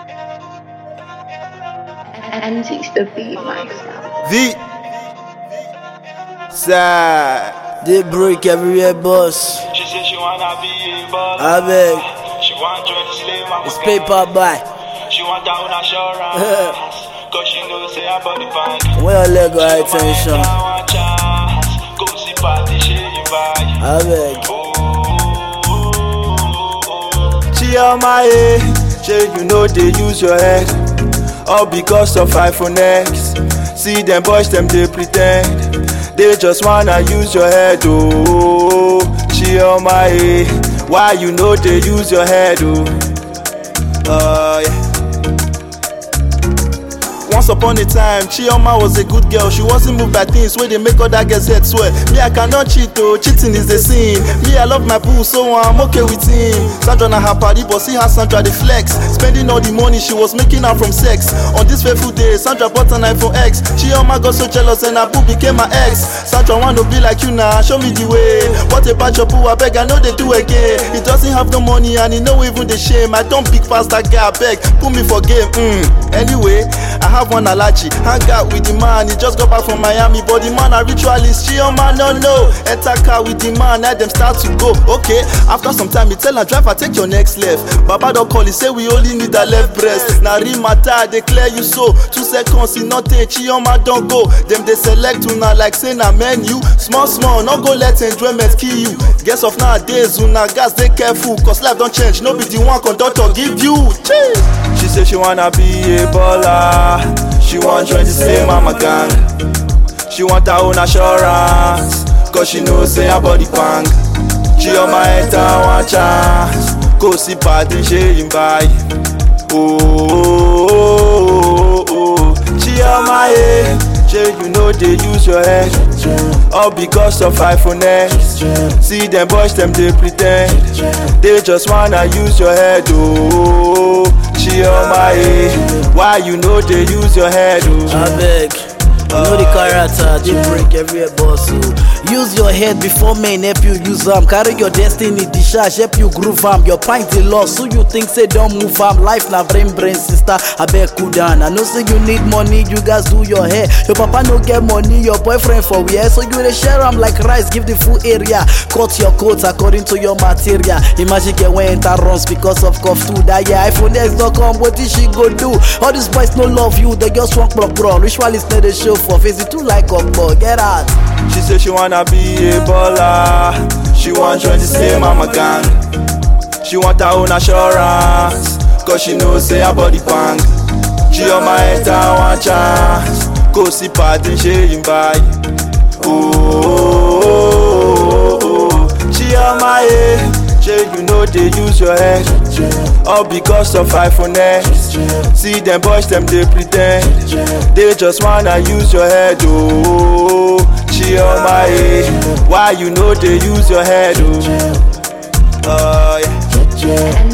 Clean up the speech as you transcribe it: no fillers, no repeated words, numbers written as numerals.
And it's the beat myself. V Side. They break everywhere, boss. She said she wanna be a baller. I beg. She want join the slave mama. It's paper by. She want her own assurance. Cause she knows say her body fine. Where your leg go high tension? Go see party, she invite. I beg. She on my head. Say you know they use your head. All because of iPhone X. See them boys, them they pretend. They just wanna use your head, oh. She on my head. Why you know they use your head, oh? Yeah. Once upon a time, Chioma was a good girl. She wasn't moved by things where they make other girls head swell. Me, I cannot cheat though, cheating is the sin. Me, I love my boo, so I'm okay with him. Sandra na her party, but see how Sandra the flex. Spending all the money she was making out from sex. On this fateful day, Sandra bought an iPhone X. Chioma got so jealous and her boo became my ex. Sandra want to be like you now, show me the way. What about your boo? I beg, I know they do again. He doesn't have no money and he know even the shame. I don't pick past that guy, I beg, put me for game. Anyway, I have one allergy. Hang out with the man, he just got back from Miami. But the man a ritualist, Chioma no. Enter car with the man, let them start to go. Okay, after some time, he tell her driver take your next left. Baba don't call, he say we only need a left breast. Now real matter, they clear you so. 2 seconds, he not take, Chioma don't go. Them they select una like say na menu. Small, not go let enjoyment kill you. Guess of nowadays, una gas they careful. Cause life don't change, no be the one conductor give you. She say she wanna be a baller. She want join the same mama gang. She want her own assurance. Cause she knows say her body pang. She on my head one chance. Go see party, she invite. Oh. She on my head. You know they use your head. All because of iPhone X. See them boys, them they pretend. They just wanna use your head, oh. She on my head. Why you know they use your head, oh? I beg. You know the character, they break everywhere, boss. Use your head before men help you use them. Carry your destiny, the charge help you groove am. Your pint the loss, so you think say don't move am. Life na brain sister, I beg cool down. I know say you need money, you guys do your hair. Your papa no get money, your boyfriend for where? So you dey share am like rice, give the full area. Cut your coat according to your material. Imagine get when enter runs because of cough too. That yeah, iPhone X don't come, what is she go do? All these boys no love you, they just want block bro. Ritualist need the show for face, it too like a boy, get out. She say she wanna be a baller. She want join the same mama gang. She want her own assurance. Cause she knows say her body pang. She on my head one chance. Go see party, she invite. Oh. She on my head. You know they use your head. All because of iPhone X. See them boys, them they pretend. They just wanna use your head, oh. She on my head. Why you know they use your head, oh? Yeah.